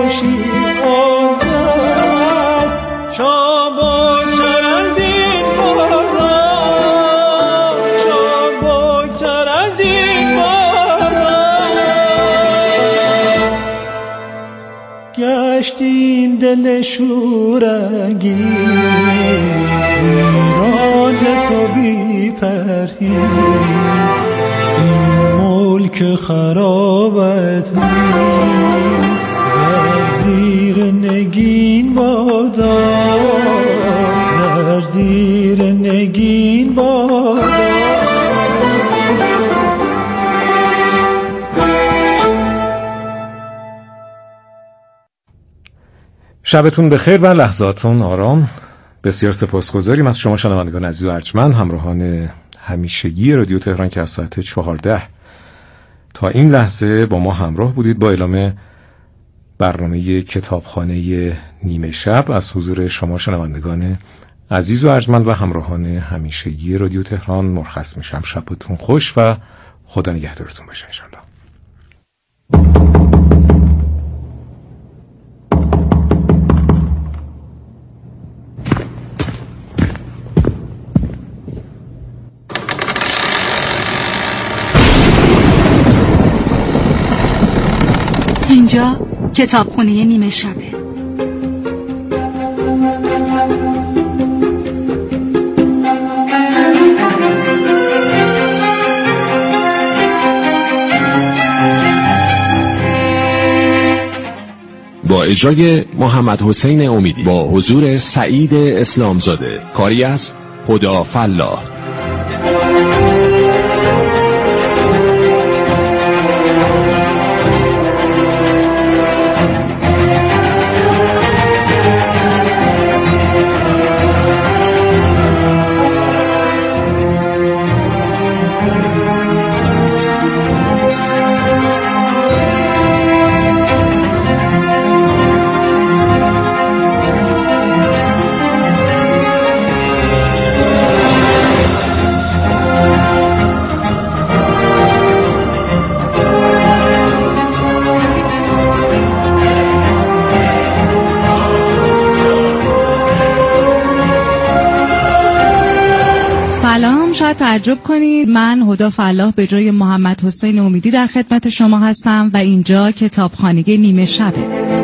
باشی آن دست چابکتر از این باران، چابکتر از این باران. گشتین دل شورانگیز ویران ز تو بی پرهیز، این ملک خرابت نیست در زیر نگین بادا، در زیر نگین بادا. شبتون بخیر و لحظاتون آرام. بسیار سپاسگزاریم از شما شنوندگان عزیز و ارجمند، همراهان همیشگی رادیو تهران که از ساعت 14 تا این لحظه با ما همراه بودید. با اعلام برنامه کتابخانه نیمه شب از حضور شما شنوندگان عزیز و ارجمند و همراهان همیشگی رادیو تهران مرخص میشم. شبتون خوش و خدا نگهدارتون باشه انشالله. اینجا کتابخونه نیمه شبه. با اجرای محمد حسین امیدی، با حضور سعید اسلامزاده، کاری از هدی فلاح. شاید تعجب کنید، من هدی فلاح به جای محمد حسین امیدی در خدمت شما هستم و اینجا کتابخانه نیمه شبه.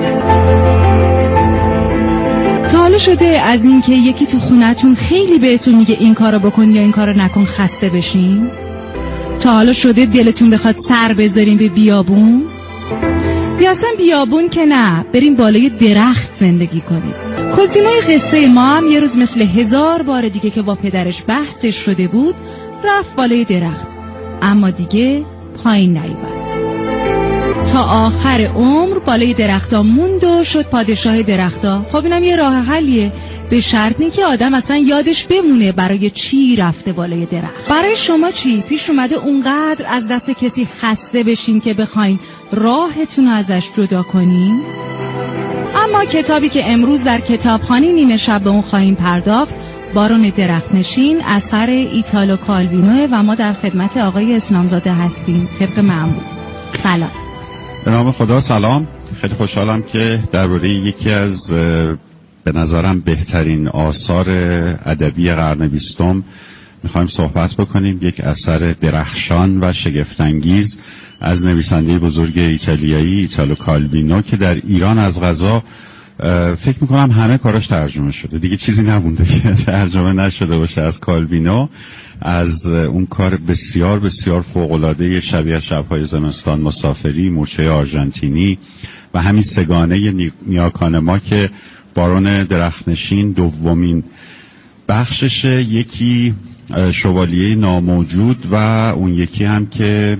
تا حالا شده از این که یکی تو خونتون خیلی بهتون میگه این کارو بکن یا این کارو نکن خسته بشین؟ تا حالا شده دلتون بخواد سر بذارین به بیابون؟ یا اصلا بیابون که نه، بریم بالای درخت زندگی کنیم. کوزینوی قصه ما هم یه روز مثل 1000 بار دیگه که با پدرش بحثش شده بود رفت بالای درخت، اما دیگه پایین نیامد. تا آخر عمر بالای درختا موند و شد پادشاه درختا. خب اینم یه راه حلیه، به شرطی که آدم اصلا یادش بمونه برای چی رفته بالای درخت. برای شما چی؟ پیش اومده اونقدر از دست کسی خسته بشین که بخواین راهتون ازش جدا کنین؟ اما کتابی که امروز در کتابخانه نیمه شب به اون خواهیم پرداخت، بارون درختنشین اثر ایتالو کالوینو و ما در خدمت آقای اسلامزاده هستیم طبق معمول. سلام. به نام خدا سلام. خیلی خوشحالم که درباره یکی از به نظرم بهترین آثار ادبی قرن 20 میخوایم صحبت بکنیم. یک اثر درخشان و شگفت‌انگیز از نویسنده بزرگ ایتالیایی ایتالو کالوینو که در ایران از قضا فکر میکنم همه کاراش ترجمه شده، دیگه چیزی نمونده که ترجمه نشده باشه از کالوینو. از اون کار بسیار بسیار فوق‌العاده شبیه شب‌های زمستان، مسافری، مورچه آرژانتینی و همین سگانه نیاکانما که بارون درختنشین دومین بخشش، یکی شوالیه ناموجود و اون یکی هم که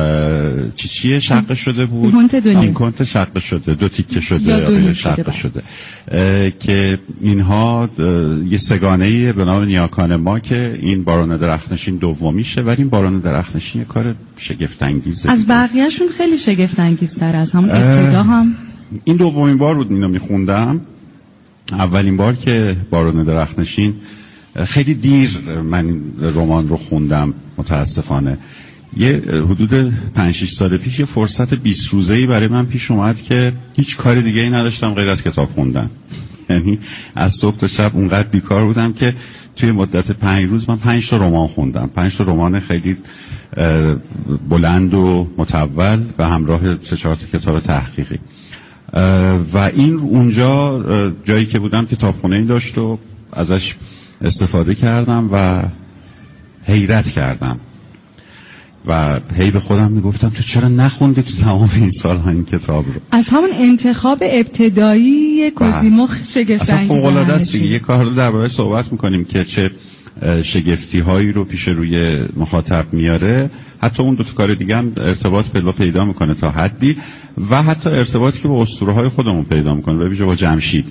چیه شق شده بود، این کنت شق شده، دو تیکه شده، شق شده که اینها یه سگانه‌ای به نام نیاکانما که این بارون درختنشین دومیشه. ولی این بارون درختنشین یه کار شگفت‌انگیزه، از بقیه‌شون خیلی شگفت‌انگیزتر، از همون ابتدا هم. این دومین بار بود اینو میخوندم. اولین بار که بارون درختنشین خیلی دیر من رمان رو خوندم متاسفانه. یه حدود 5-6 سال پیش یه فرصت 20 روزه‌ای برای من پیش اومد که هیچ کار دیگه ای نداشتم غیر از کتاب خوندن. یعنی از صبح تا شب اونقدر بیکار بودم که توی مدت 5 روز من 5 تا رمان خوندم. 5 تا رمان خیلی بلند و مطول و همراه 3-4 تا کتاب تحقیقی. و این اونجا جایی که بودم کتابخونه‌ای داشت و ازش استفاده کردم و حیرت کردم و هی به خودم میگفتم تو چرا نخوندی تو تمام این سال‌ها این کتاب رو؟ از همون انتخاب ابتدایی کوزیمو شگفت اصلا انگیز فوق‌العاده است دیگه. یه کار رو درباره صحبت می‌کنیم که چه شگفتی‌هایی رو پیش روی مخاطب میاره. حتی اون دو تا کار دیگه هم ارتباط پیدا میکنه تا حدی و حتی ارتباطی که با اسطوره‌های خودمون پیدا میکنه، به ویژه با جمشید.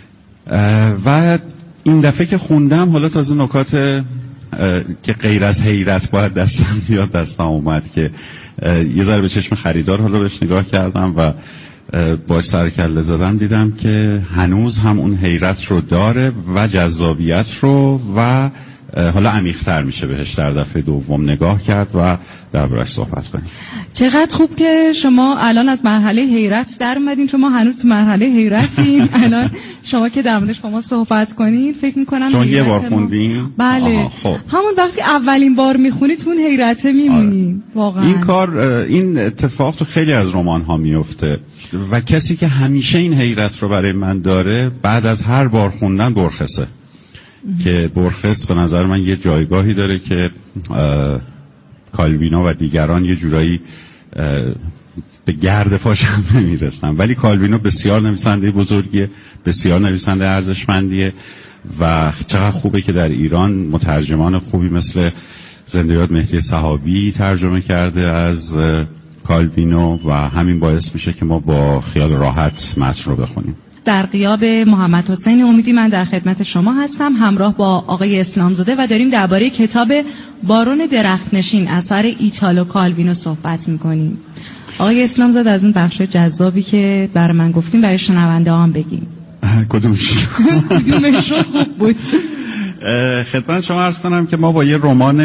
و این دفعه که خوندم حالا تازه نکات که غیر از حیرت باید دستم اومد که یه ذره به چشم خریدار حالا بهش نگاه کردم و باش سر کله زدم، دیدم که هنوز هم اون حیرت رو داره و جذابیت رو و حالا عمیق‌تر میشه بهش در دفعه دوم نگاه کرد و دربارش صحبت کنیم. چقدر خوب که شما الان از مرحله حیرت در اومدین، چون ما هنوز تو مرحله حیرتیم. الان شما که در موردش با ما صحبت کنین فکر می‌کنم چون یه بار خوندین؟ بله. خب. همون وقتی اولین بار میخونید تو اون حیرت میمونین. واقعا این اتفاق تو خیلی از رمان‌ها میفته و کسی که همیشه این حیرت رو برای من داره بعد از هر بار خوندن برخصه. که برخص به نظر من یه جایگاهی داره که کالوینو و دیگران یه جورایی به گرد پاش هم نمیرسن، ولی کالوینو بسیار نویسنده بزرگیه، بسیار نویسنده ارزشمندیه و چقدر خوبه که در ایران مترجمان خوبی مثل زنده یاد مهدی صحابی ترجمه کرده از کالوینو و همین باعث میشه که ما با خیال راحت متن رو بخونیم. در غیاب محمد حسین امیدی من در خدمت شما هستم همراه با آقای اسلامزاده و داریم درباره کتاب بارون درختنشین اثر ایتالو کالوینو صحبت میکنیم. آقای اسلامزاده از این بخش جذابی که برای من گفتیم برای شنونده هم بگیم. کدومش رو خوب بود. خدمت شما عرض کنم که ما با یه رمان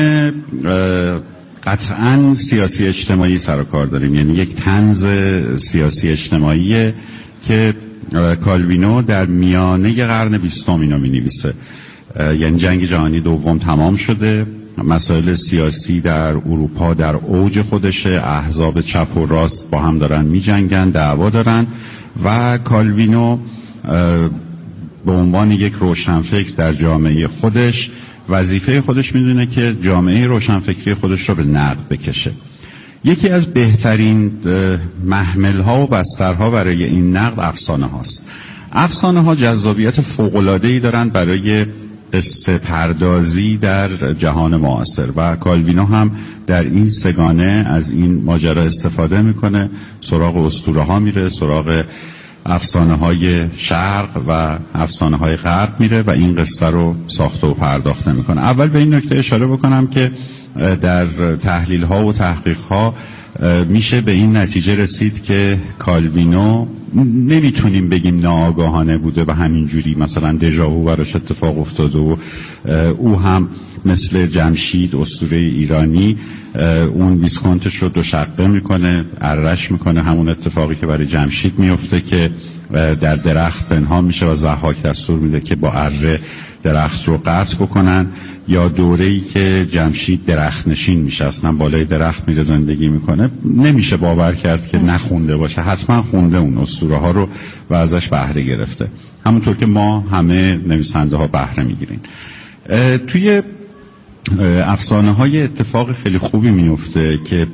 قطعاً سیاسی اجتماعی سر و کار داریم، یعنی یک طنز سیاسی اجتماعی که کالوینو در میانه قرن 20 اینو می‌نویسه. یعنی جنگ جهانی دوم تمام شده، مسائل سیاسی در اروپا در اوج خودشه، احزاب چپ و راست با هم دارن می‌جنگن، دعوا دارن و کالوینو به عنوان یک روشنفکر در جامعه خودش وظیفه خودش میدونه که جامعه روشنفکری خودش رو به نقد بکشه. یکی از بهترین محمل‌ها و بسترها برای این نقد افسانه هاست. افسانه ها جذابیت فوق‌العاده‌ای دارند برای قصه پردازی در جهان معاصر و کالوینو هم در این سگانه از این ماجرا استفاده میکنه، سراغ اسطوره ها میره، سراغ افسانه های شرق و افسانه های غرب میره و این قصه رو ساخته و پرداخته میکنه. اول به این نکته اشاره بکنم که در تحلیل ها و تحقیق ها میشه به این نتیجه رسید که کالوینو نمیتونیم بگیم ناآگاهانه بوده و همینجوری مثلا دژاوو براش اتفاق افتاده و او هم مثل جمشید اسطوره ایرانی اون ویسکونتش رو دو شقه میکنه، ارش میکنه، همون اتفاقی که برای جمشید میفته که در درخت پنهان میشه و ضحاک دستور میده که با اره درخت رو قطع بکنن، یا دوره‌ای که جمشید درخت نشین میشه، اصلا بالای درخت میره زندگی میکنه. نمیشه باور کرد که نخونده باشه، حتما خونده اون اسطوره ها رو و ازش بهره گرفته، همونطور که ما همه نویسنده ها بهره میگیریم. توی افسانه های اتفاق خیلی خوبی میفته که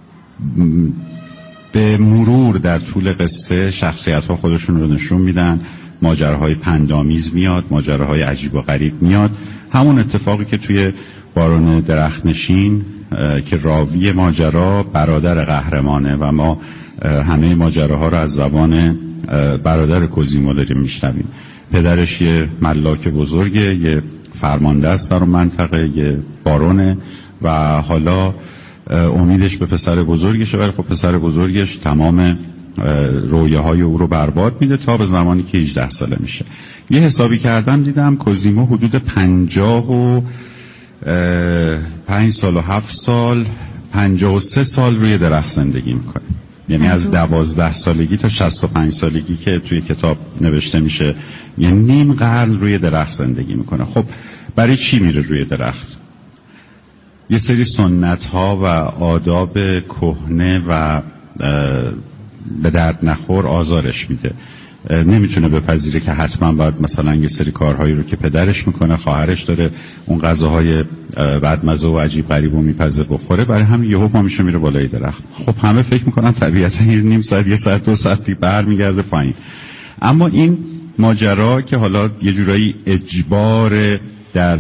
به مرور در طول قصه شخصیت ها خودشون رو نشون میدن، ماجراهای پندآمیز میاد، ماجراهای عجیب و غریب میاد. همون اتفاقی که توی بارون درختنشین که راوی ماجرا برادر قهرمانه و ما همه ماجراها رو از زبان برادر کوزیمو داریم میشنویم. پدرش یه ملاک بزرگه، یه فرمانده است در اون منطقه، یه بارونه و حالا امیدش به پسر بزرگشه، ولی خب پسر بزرگش تمام رویاهای او رو برباد میده تا به زمانی که 18 ساله میشه. یه حسابی کردم دیدم کوزیمو حدود 55 سال و 7 سال 53 سال روی درخت زندگی میکنه. یعنی از 12 سالگی تا 65 سالگی که توی کتاب نوشته میشه، یعنی نیم قرن روی درخت زندگی میکنه. خب برای چی میره روی درخت؟ یه سری سنت ها و آداب کهنه و به درد نخور آزارش میده. نمیتونه بپذیره که حتما باید مثلا یه سری کارهایی رو که پدرش میکنه، خواهرش داره اون غذاهای بدمزه و عجیب غریب و میپزه بخوره، برای همین یهو پا میشه میره بالای درخت. خب همه فکر میکنن طبیعتا نیم ساعت، یه ساعت، 2 ساعت برمیگرده پایین. اما این ماجرا که حالا یه جورایی اجبار در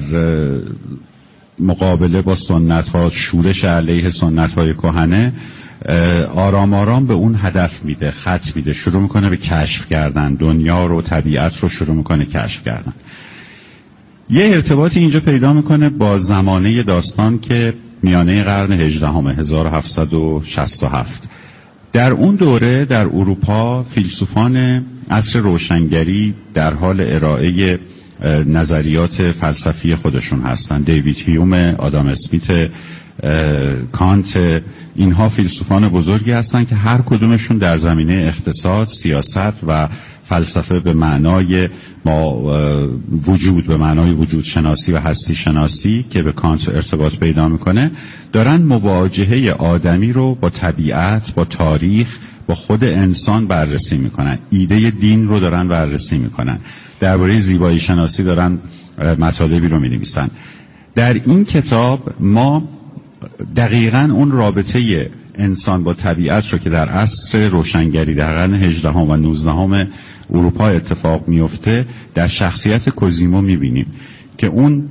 مقابله با سنت ها، شورش علیه سنت های کهنه، آرام آرام به اون هدف میده، خط میده، شروع میکنه به کشف کردن دنیا رو، طبیعت رو شروع میکنه کشف کردن. یه ارتباطی اینجا پیدا میکنه با زمانه داستان که میانه قرن 18 1767. در اون دوره در اروپا فیلسوفان عصر روشنگری در حال ارائه نظریات فلسفی خودشون هستن. دیوید هیوم، آدام اسمیت، کانت، اینها فیلسوفان بزرگی هستند که هر کدومشون در زمینه اقتصاد، سیاست و فلسفه به معنای وجود، به معنای وجود شناسی و هستی شناسی که به کانت ارتباط پیدا میکنه، دارن مواجهه آدمی رو با طبیعت، با تاریخ، با خود انسان بررسی میکنن. ایده دین رو دارن بررسی میکنن. درباره زیبایی شناسی دارن مطالبی رو مینویسن. در این کتاب ما دقیقاً اون رابطه انسان با طبیعت رو که در عصر روشنگری در قرن 18 و 19 اروپا اتفاق میفته در شخصیت کوزیمو میبینیم که اون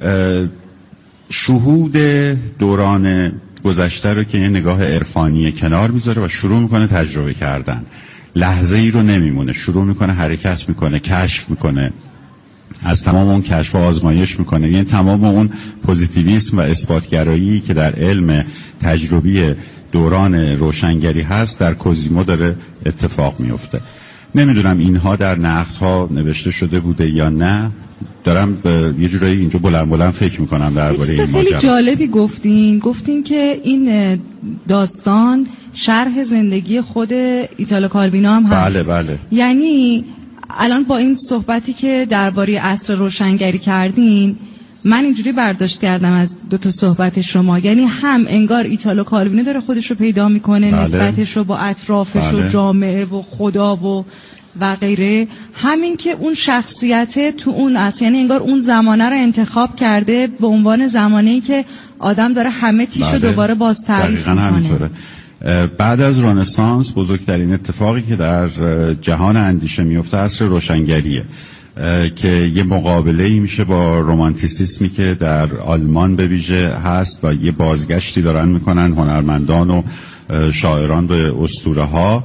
شهود دوران گذشته رو که یه نگاه عرفانی کنار میذاره و شروع میکنه تجربه کردن. لحظه ای رو نمیمونه، شروع میکنه حرکت میکنه، کشف میکنه، از تمام اون کشف و آزمایش میکنه. یعنی تمام اون پوزیتیویسم و اثباتگرایی که در علم تجربی دوران روشنگری هست در کوزیمو داره اتفاق میفته. نمیدونم اینها در نقدها نوشته شده بوده یا نه، دارم یه جورایی اینجا بلند فکر میکنم درباره این ماجرا. خیلی جالبی گفتین که این داستان شرح زندگی خود ایتالو کالوینو هم هست. بله. یعنی الان با این صحبتی که درباره عصر روشنگری کردین، من اینجوری برداشت کردم از 2 صحبت شما، یعنی هم انگار ایتالو کالوینو داره خودش رو پیدا میکنه، نسبتش رو با اطرافش و جامعه و خدا و غیره، همین که اون شخصیت تو اون اصل، یعنی انگار اون زمانه رو انتخاب کرده به عنوان زمانه‌ای که آدم داره همه چیشو دوباره باز تعریف میکنه. بعد از رنسانس بزرگترین اتفاقی که در جهان اندیشه میفته عصر روشنگریه که یه مقابله‌ای میشه با رومانتیسیسمی که در آلمان به ویژه هست و یه بازگشتی دارن میکنن هنرمندان و شاعران به اسطوره ها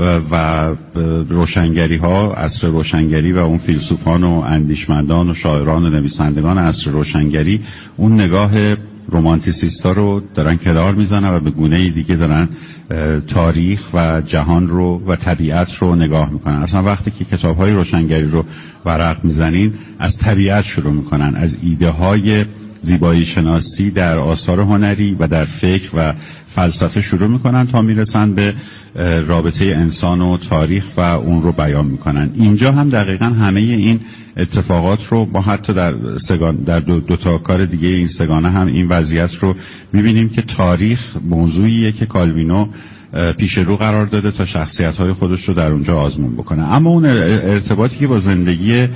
و روشنگری ها، عصر روشنگری و اون فیلسوفان و اندیشمندان و شاعران و نویسندگان عصر روشنگری اون نگاه رومانتیسیستا رو دارن کنار میزنن و به گونه‌ای دیگه دارن تاریخ و جهان رو و طبیعت رو نگاه میکنن. اصلا وقتی که کتاب‌های روشنگری رو ورق میزنین از طبیعت شروع میکنن، از ایده های زیبایی شناسی در آثار هنری و در فکر و فلسفه شروع میکنن تا میرسن به رابطه انسان و تاریخ و اون رو بیان میکنن. اینجا هم دقیقاً همه این اتفاقات رو ما حتی در دو تا کار دیگه این سگانه هم این وضعیت رو میبینیم که تاریخ موضوعیه که کالوینو پیش رو قرار داده تا شخصیت‌های خودش رو در اونجا آزمون بکنه. اما اون ارتباطی که با زندگی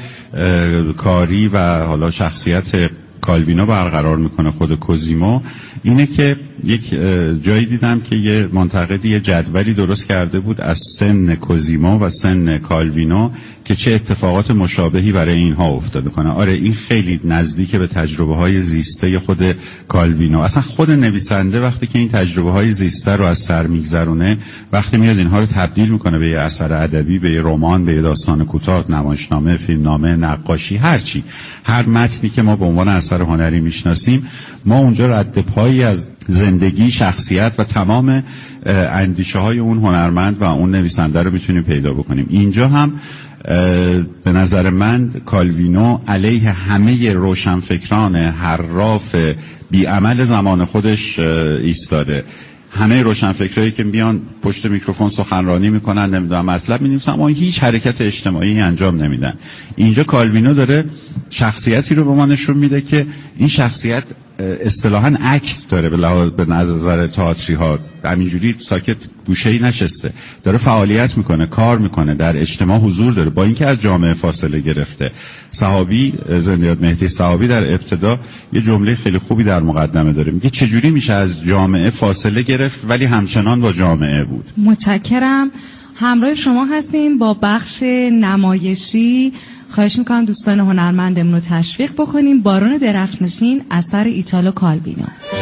کاری و حالا شخصیت کالوینو برقرار میکنه خود کوزیمو اینه که یک جایی دیدم که یه منتقدی یه جدولی درست کرده بود از سن کوزیمو و سن کالوینو که چه اتفاقات مشابهی برای اینها افتاده کنه. آره این خیلی نزدیک به تجربه های زیسته خود کالوینو. اصلا خود نویسنده وقتی که این تجربه های زیسته رو از سر میگذرونه، وقتی میاد اینها رو تبدیل میکنه به یه اثر ادبی، به یه رمان، به یه داستان کوتاه، نمایشنامه، فیلمنامه، نقاشی، هرچی، هر متنی که ما به عنوان اثر هنری میشناسیم، ما اونجا رد پایی از زندگی، شخصیت و تمام اندیشه های اون هنرمند و اون نویسنده رو میتونیم پیدا بکنیم. اینجا هم به نظر من کالوینو علیه همه روشنفکران حراف بیعمل زمان خودش ایستاده. همه روشنفکرایی که میان پشت میکروفون سخنرانی میکنن، نمیدونم مطلب مینویسن اما هیچ حرکت اجتماعی انجام نمیدن. اینجا کالوینو داره شخصیتی رو به ما نشون میده که این شخصیت اصطلاحاً اکت داره به نظر تئاتری ها، همینجوری ساکت گوشه‌ای نشسته، داره فعالیت میکنه، کار میکنه، در اجتماع حضور داره، با اینکه از جامعه فاصله گرفته. صحابی زندیات مهدی صحابی در ابتدا یه جمله خیلی خوبی در مقدمه داره، میگه چجوری میشه از جامعه فاصله گرفت ولی همچنان با جامعه بود. متشکرم. همراه شما هستیم با بخش نمایشی. خواهش میکنم دوستان هنرمندمون رو تشویق بکنیم. بارون درخشنشین اثر ایتالو کالوینو.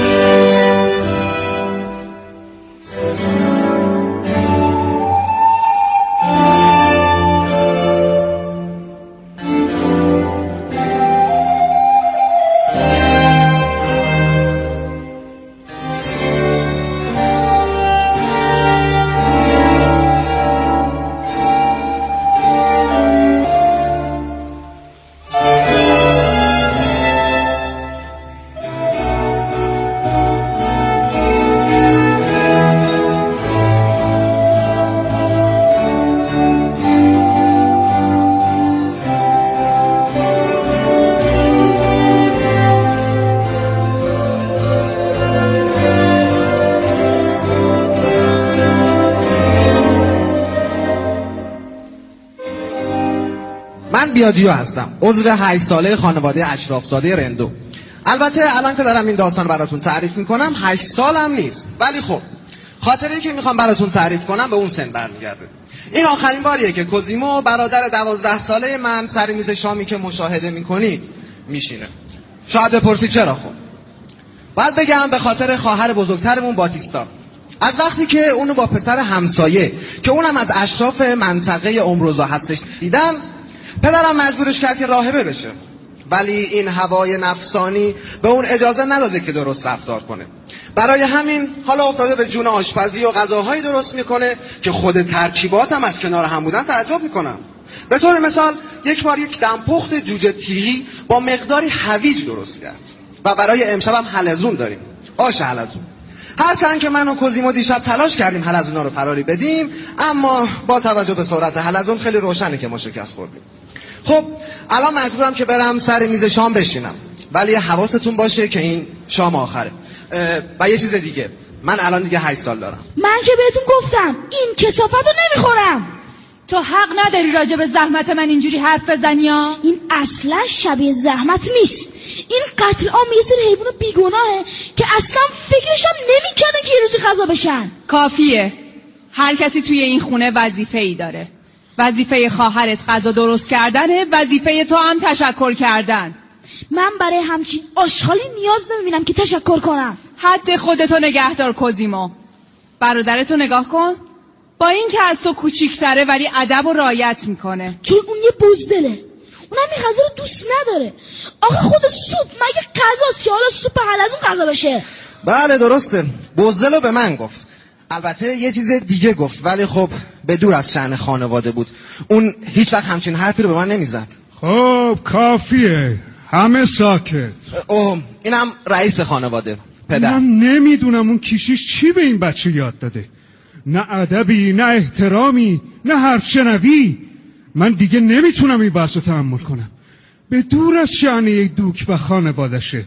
بیاجیو هستم، عضو 8 ساله خانواده اشرافزاده رندو. البته الان که دارم این داستان براتون تعریف میکنم 8 سالم نیست، ولی خب خاطره‌ای که میخوام براتون تعریف کنم به اون سن برمیگرده. این آخرین باریه که کوزیمو برادر 12 ساله من سر میز شامی که مشاهده میکنید میشینه. شاید بپرسید چرا؟ خب باید بگم به خاطر خواهر بزرگترمون باتیستا. از وقتی که اونو با پسر همسایه که اونم از اشراف منطقه امروزا هستش دیدن، پدرم مجبورش کرد که راهبه بشه، ولی این هوای نفسانی به اون اجازه نداده که درست رفتار کنه. برای همین حالا افتاده به جون آشپزی و غذاهایی درست میکنه که خود ترکیباتم از کنار هم بودن تعجب میکنم. به طور مثال یک بار یک دمپخت جوجه تیری با مقداری هویج درست کرد و برای امشبم حلزون داریم، آش حلزون. هرچند که من و کوزیمو دیشب تلاش کردیم حلزونا رو فراری بدیم، اما با توجه به سرعت حلزون خیلی روشنه که ما شکست خوردیم. خب الان مجبورم که برم سر میز شام بشینم، ولی حواستون باشه که این شام آخره. و یه چیز دیگه، من الان دیگه 8 سال دارم. من که بهتون گفتم این کثافت رو نمیخورم. تو حق نداری راجع به زحمت من اینجوری حرف بزنی ها. این اصلا شبیه زحمت نیست. این قتل عام یه سری حیوان بیگناهه که اصلا فکرشم نمیکنه که یه روزی غذا بشن. کافیه. هر کسی توی این خونه وظیفه‌ای داره. وظیفه خواهرت غذا درست کردنه، وظیفه تو هم تشکر کردن. من برای همچین آشغالی نیاز نمیبینم که تشکر کنم. حد خودتو نگهدار کوزیمو. برادرتو نگاه کن، با این که از تو کوچیک‌تره ولی ادب و رعایت میکنه. چون اون یه بزدله، اونم این غذا رو دوست نداره. آخه خود سوپ مگه غذاست که حالا سوپ حلزون غذا بشه؟ بله درسته، بزدلو به من گفت. البته یه چیز دیگه گفت، ولی خب به دور از شأن خانواده بود. اون هیچ وقت همچین حرفی رو به من نمیزد. خب کافیه، همه ساکت. اینم رئیس خانواده، پدر. من نمیدونم اون کشیش چی به این بچه یاد داده. نه ادبی، نه احترامی، نه حرف شنوی. من دیگه نمیتونم این بحث رو تحمل کنم. به دور از شأن یک دوک و خانوادشه.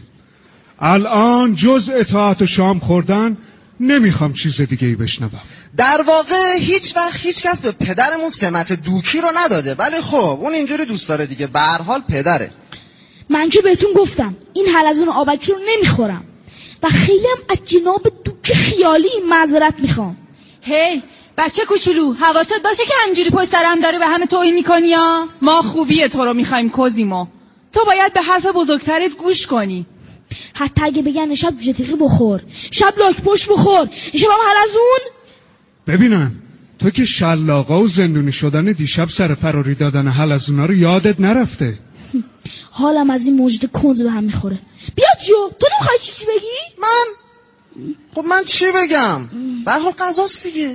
الان جز اطاعت و شام خوردن نمیخوام چیز دیگه ای بشنوم. در واقع هیچ وقت هیچ کس به پدرمون سمت دوکی رو نداده، ولی خب اون اینجوری دوست داره دیگه، به هر حال پدره. من که بهتون گفتم این حلزون آبکی رو نمیخورم و خیلی هم از جناب دوک خیالی معذرت میخوام. هی بچه کوچولو، حواست باشه که همینجوری پشت سرم داره به همه توهین میکنی یا؟ ما خوبی تو رو میخوایم کوزیمو. تو باید به حرف بزرگترت گوش کنی. حتی اگه بگن شب جتیقی بخور، شب لاک پشت بخور، شب هم حلزون. ببینم تو که شلاقا و زندونی شدن دیشب سر فراری دادن حلزونا رو یادت نرفته؟ حالم از این موجود کنز به هم میخوره. بیا جو، تو نمیخوای چیزی بگی؟ خب من چی بگم؟ به هر حال غذاست دیگه.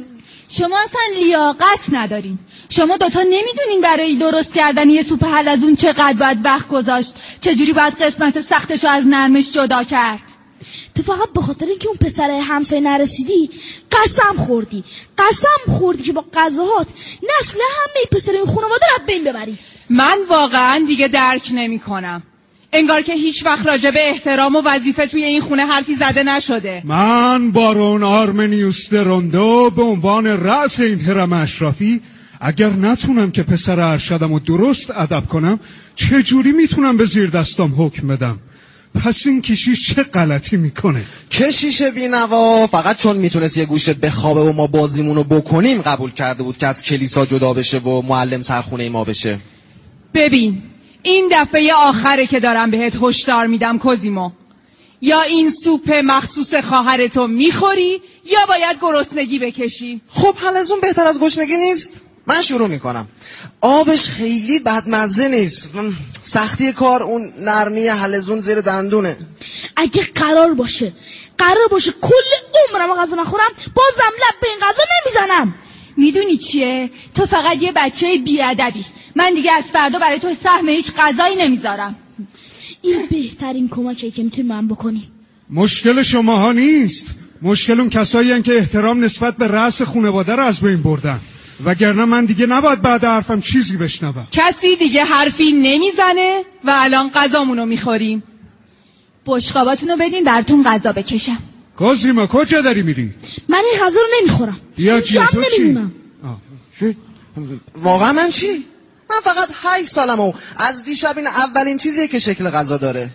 شما اصلا لیاقت ندارین. شما دوتا نمیدونین برای درست کردن یه سوپ حلزون چقدر باید وقت گذاشت، چجوری باید قسمت سختشو از نرمش جدا کرد. تو فقط به خاطر اینکه اون پسر همسایه نرسیدی قسم خوردی که با غذاهات نسل همه پسر این خانواده رو بین ببری. من واقعا دیگه درک نمی کنم. انگار که هیچ وقت راجع به احترام و وظیفه توی این خونه حرفی زده نشده. من بارون آرمنیوس دروندو به عنوان رأس این هرم اشرافی اگر نتونم که پسر ارشدم رو درست ادب کنم چجوری میتونم به زیر دستام حکم بدم؟ پس این کشیش چه غلطی میکنه؟ کشیش بینوا فقط چون میتونست یه گوشه بخوابه و ما بازیمونو بکنیم قبول کرده بود که از کلیسا جدا بشه و معلم سرخونه ما بشه. ببین این دفعه آخره که دارم بهت هشدار میدم کوزیمو. یا این سوپ مخصوص خواهرتو میخوری یا باید گرسنگی بکشی. خب حلزون بهتر از گشنگی نیست؟ من شروع میکنم. آبش خیلی بدمزه نیست، سختی کار اون نرمی حلزون زیر دندونه. اگه قرار باشه کل عمرم غذا نخورم بازم لب به این غذا نمیزنم. میدونی چیه؟ تو فقط یه بچه بیادبی. من دیگه از فردا برای تو سهم هیچ غذایی نمیذارم. این بهترین کمکیه که میتونی من بکنی. مشکل شماها نیست، مشکل اون کسایی هن که احترام نسبت به رأس خانواده رو از بین بردن. وگرنه من دیگه نباید بعد حرفم چیزی بشنوم. کسی دیگه حرفی نمیزنه و الان غذامونو میخوریم. بشقاباتونو بدین براتون غذا بکشم. کوزیما کجا داری میری؟ من این غذا رو نمیخورم. بیا جیه تو چی؟ واقعا من چی؟ من فقط 8 سالمه و از دیشب این اولین چیزیه که شکل غذا داره.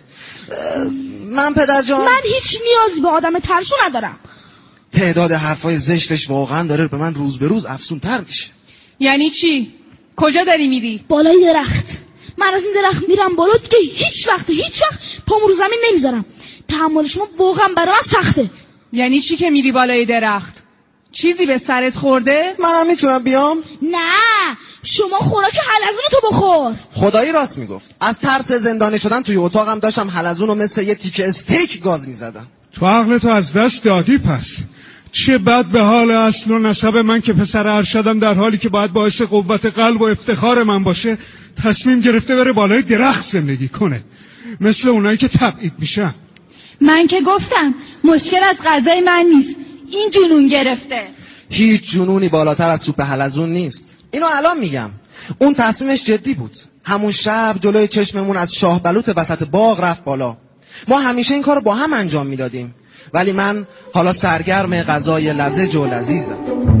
من پدر جان من هیچ نیازی به آدم ترسو ندارم. تعداد حرفای زشتش واقعا داره به من روز به روز افزونتر میشه. یعنی چی؟ کجا داری میری؟ بالای درخت. من از این درخت میرم بالا دیگه هیچ وقت پامو رو زمین نمیذارم. تحمل شما واقعا برای من سخته. یعنی چی که میری بالای درخت؟ چیزی به سرت خورده؟ منم میتونم بیام؟ نه شما خوراک حلزون تو بخور. خدایی راست میگفت. از ترس زندانی شدن توی اتاقم داشتم حلزون رو مثل یه تیکه استیک گاز میزدم. تو عقلتو از دست دادی پس. چه بد به حال اصل و نسب من که پسر ارشدم در حالی که باید باعث قوت قلب و افتخار من باشه تصمیم گرفته بره بالای درخت زندگی کنه مثل اونایی که تبعید میشن. من که گفتم مشکل از غذای من نیست، این جنون گرفته. هیچ جنونی بالاتر از سوپ حلزون نیست. اینو الان میگم. اون تصمیمش جدی بود. همون شب جلوی چشممون از شاه بلوط وسط باغ رفت بالا. ما همیشه این کارو با هم انجام میدادیم، ولی من حالا سرگرم غذای لذیذ و لذیذم.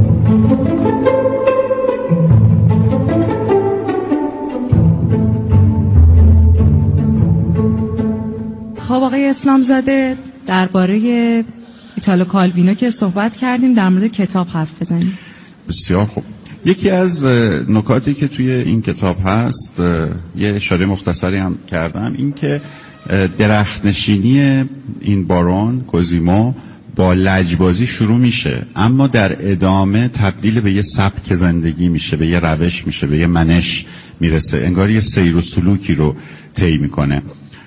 خب آقای اسلام زاده درباره ایتالو کالوینو که صحبت کردیم در مورد کتاب حرف بزنیم. بسیار خوب. یکی از نکاتی که توی این کتاب هست یه اشاره مختصری هم کردم، این که درخت نشینی این بارون کوزیمو با لجبازی شروع میشه اما در ادامه تبدیل به یه سبک زندگی میشه، به یه روش میشه، به یه منش میرسه، انگار یه سیر و سلوکی رو طی میکنه.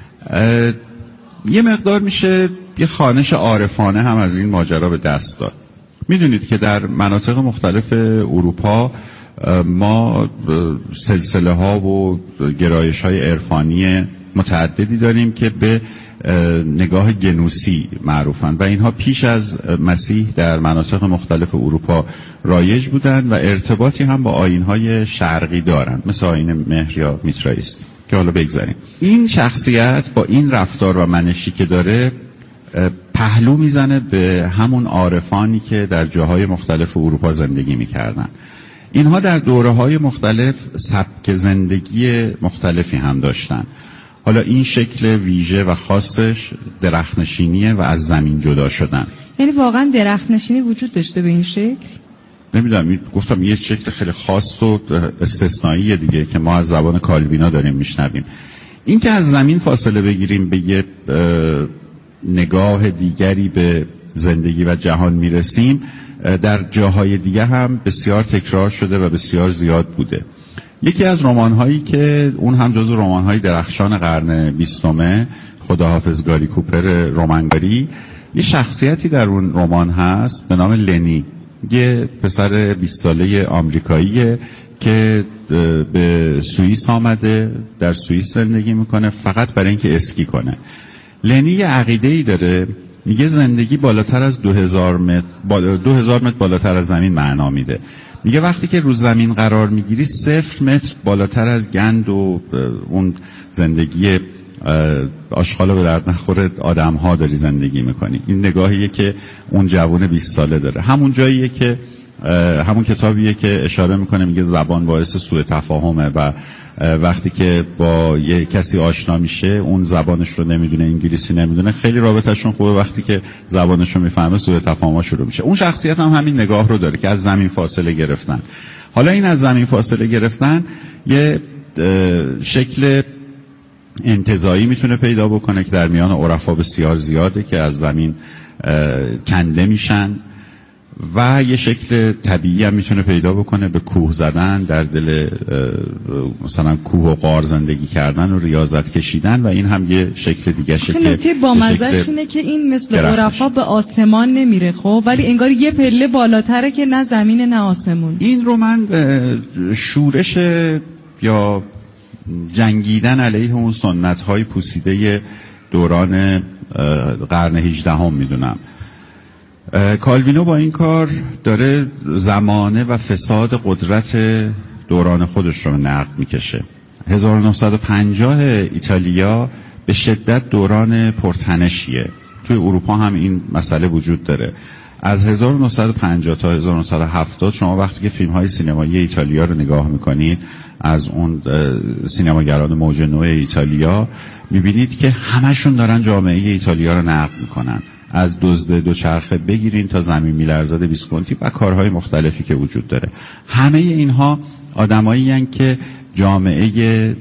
یه مقدار میشه یه خوانش عارفانه هم از این ماجرا به دست داد. میدونید که در مناطق مختلف اروپا ما سلسله ها و گرایش های عرفانی متعددی داریم که به نگاه گنوسی معروفن و اینها پیش از مسیح در مناطق مختلف اروپا رایج بودند و ارتباطی هم با آیین‌های شرقی دارند، مثل آیین مهر یا میترائیست که حالا بگذاریم. این شخصیت با این رفتار و منشی که داره پهلو میزنه به همون عارفانی که در جاهای مختلف اروپا زندگی میکردن. اینها در دوره‌های مختلف سبک زندگی مختلفی هم داشتن. حالا این شکل ویژه و خاصش درختنشینیه و از زمین جدا شدن. یعنی واقعا درختنشینی وجود داشته به این شکل؟ نمیدونم، گفتم یه شکل خیلی خاص و استثنائیه دیگه که ما از زبان کالوینا داریم میشنویم. این که از زمین فاصله بگیریم به یه نگاه دیگری به زندگی و جهان میرسیم در جاهای دیگه هم بسیار تکرار شده و بسیار زیاد بوده. یکی از رمان‌هایی که اون هم جزو رمان‌های درخشان قرن 20 خداحافظ گاری کوپر رمانگاری، یه شخصیتی در اون رمان هست به نام لنی یه پسر 20 ساله آمریکاییه که به سوئیس آمده، در سوئیس زندگی میکنه فقط برای اینکه اسکی کنه. لنی یه عقیده‌ای داره، میگه زندگی بالاتر از 2000 متر بالاتر از زمین معنا میده. میگه وقتی که رو زمین قرار میگیری 0 متر بالاتر از گند و اون زندگی آشغال به درد نخوره آدم ها داری زندگی میکنی. این نگاهیه که اون جوان 20 ساله داره. همون جاییه که همون کتابیه که اشاره میکنه، میگه زبان باعث سوء تفاهمه و وقتی که با یه کسی آشنا میشه اون زبانش رو نمیدونه، انگلیسی نمیدونه، خیلی رابطهشون خوبه. وقتی که زبانش رو میفهمه سوء تفاهم شروع میشه. اون شخصیت هم همین نگاه رو داره که از زمین فاصله گرفتن. حالا این از زمین فاصله گرفتن یه شکل انتزاعی میتونه پیدا بکنه که در میان عرفا بسیار زیاده که از زمین کنده میشن، و یه شکل طبیعی هم میتونه پیدا بکنه به کوه زدن، در دل مثلا کوه و غار زندگی کردن و ریاضت کشیدن، و این هم یه شکل دیگه شکل. خیلی با مزهش اینه که این مثل عرفا به آسمان نمیره خب، ولی انگار یه پله بالاتره که نه زمین نه آسمون. این رو من شورش یا جنگیدن علیه اون سنت‌های پوسیده دوران قرن 18 میدونم. کالوینو با این کار داره زمانه و فساد قدرت دوران خودش رو نقد میکشه. 1950 ایتالیا به شدت دوران پرتنشیه. توی اروپا هم این مسئله وجود داره. از 1950 تا 1970 شما وقتی که فیلم‌های سینمایی ایتالیا رو نگاه میکنید، از اون سینماگران موج نو ایتالیا، میبینید که همشون دارن جامعه ایتالیا رو نقد میکنن. از دزد دوچرخه بگیرین تا زمین میلرزاد ویسکونتی و کارهای مختلفی که وجود داره. همه اینها آدمایی هستند که جامعه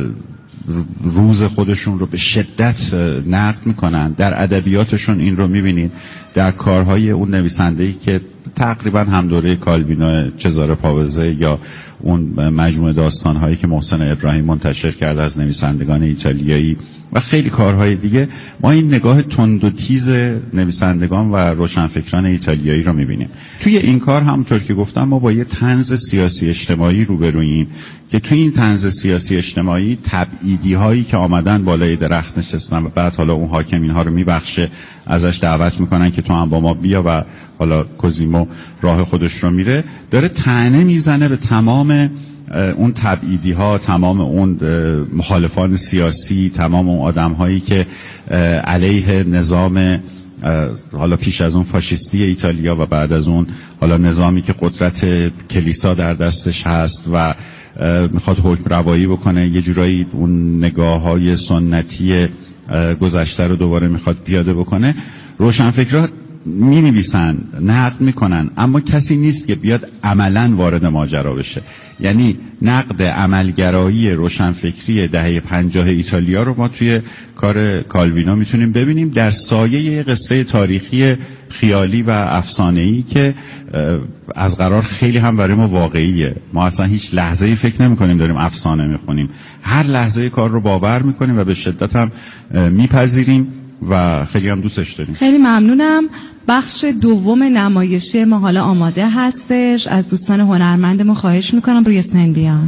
روز خودشون رو به شدت نقد میکنن. در ادبیاتشون این رو میبینید، در کارهای اون نویسنده‌ای که تقریبا هم دوره کالوینو، چزاره پاوزه، یا اون مجموعه داستانهایی که محسن ابراهیم منتشر کرده از نویسندگان ایتالیایی و خیلی کارهای دیگه، ما این نگاه تند و تیز نویسندگان و روشنفکران ایتالیایی رو میبینیم. توی این کار همونطور که گفتم ما با یه طنز سیاسی اجتماعی روبروییم که توی این طنز سیاسی اجتماعی تبعیدی هایی که آمدن بالای درخت نشستن و بعد حالا اون حاکم اینها رو میبخشه، ازش دعوت میکنن که تو هم با ما بیا، و حالا کوزیمو راه خودش رو میره، داره طعنه میزنه به تمام اون تبعیدی ها، تمام اون مخالفان سیاسی، تمام اون آدم هایی که علیه نظام حالا پیش از اون فاشیستی ایتالیا و بعد از اون حالا نظامی که قدرت کلیسا در دستش هست و میخواد حکم روایی بکنه، یه جورایی اون نگاه های سنتی گذشته رو دوباره میخواد پیاده بکنه. روشنفکرها می نویسن، نقد میکنن، اما کسی نیست که بیاد عملاً وارد ماجرا بشه. یعنی نقد عملگرایی روشنفکری دهه 50 ایتالیا رو ما توی کار کالوینو میتونیم ببینیم در سایه قصه تاریخی خیالی و افسانه‌ای که از قرار خیلی هم برای ما واقعیه. ما اصلا هیچ لحظه‌ای فکر نمی‌کنیم داریم افسانه میخونیم. هر لحظه کار رو باور میکنیم و به شدت هم میپذیریم و خیلی هم دوستش داریم. خیلی ممنونم. بخش دوم نمایش ما حالا آماده هستش. از دوستان هنرمندمون خواهش میکنم روی سن بیان.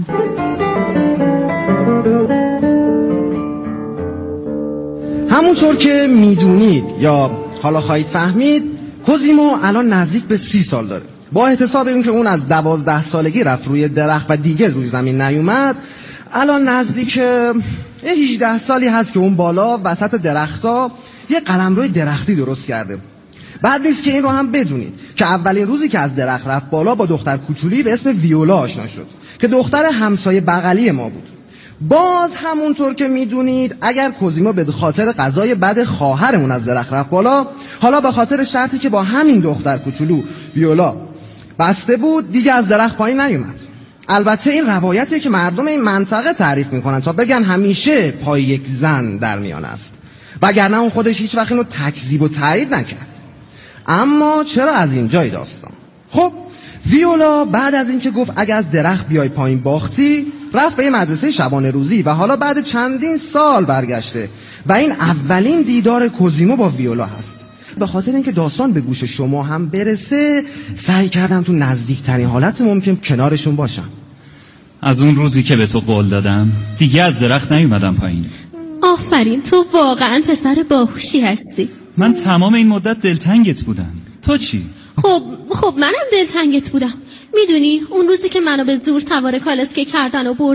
همونطور که میدونید یا حالا خواهید فهمید، کوزیمو الان نزدیک به 30 سال داره. با احتساب این که اون از 12 سالگی رفت روی درخت و دیگه روی زمین نیومد، الان نزدیک 18 سالی هست که اون بالا وسط درخت‌ها یه قلمروی درختی درست کرده. بعد نیست که این رو هم بدونید که اولین روزی که از درخت رفت بالا با دختر کوچولی به اسم ویولا آشنا شد که دختر همسایه بغلی ما بود. باز همونطور که میدونید اگر کوزیمو به خاطر قضای بد خواهرمون از درخت رفت بالا، حالا به خاطر شرطی که با همین دختر کوچولو ویولا بسته بود دیگه از درخت پایین نیومد. البته این روایتی که مردم این منطقه تعریف میکنن تا بگن همیشه پای یک زن در میان است، وگرنه اون خودش هیچ وقت اینو تکذیب و تایید نکرد. اما چرا از اینجای داستان؟ خب ویولا بعد از اینکه گفت اگه از درخت بیای پایین باختی، رفت به یه مدرسه شبانه روزی و حالا بعد چندین سال برگشته و این اولین دیدار کوزیمو با ویولا هست. به خاطر اینکه داستان به گوش شما هم برسه سعی کردم تو نزدیکترین حالت ممکن کنارشون باشم. از اون روزی که به تو قول دادم دیگه از درخت نیومدم پایین. آفرین، تو واقعا پسر باهوشی هستی. من تمام این مدت دلتنگت بودم. تو چی؟ خب منم دلتنگت بودم. میدونی اون روزی که منو به زور سوار کالسکه کردن و